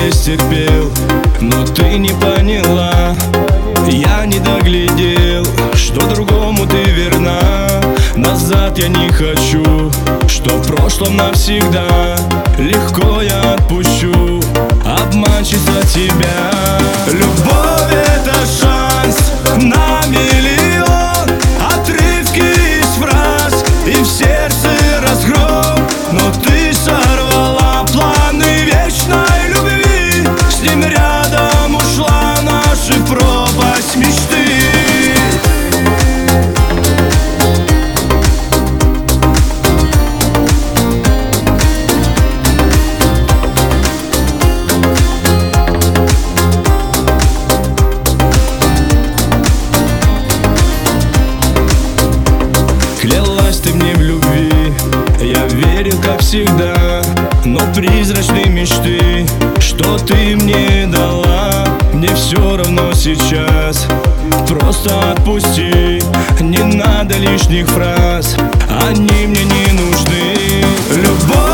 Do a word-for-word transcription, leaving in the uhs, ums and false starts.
совесть терпел, но ты не поняла. Я не доглядел, что другому ты верна. Назад я не хочу, что в прошлом навсегда. Легко я отпущу обманщица тебя. Любовь — это шанс на миллион, отрывки из фраз и в сердце разгром. Но ты сорвала планы вечной любви, с ним рядом ушла наша в пропасть мечты. Клялась ты мне в любви, я верил, как всегда. Но призрачные мечты, что ты мне дала, мне все равно сейчас. Просто отпусти, не надо лишних фраз, они мне не нужны. Любовь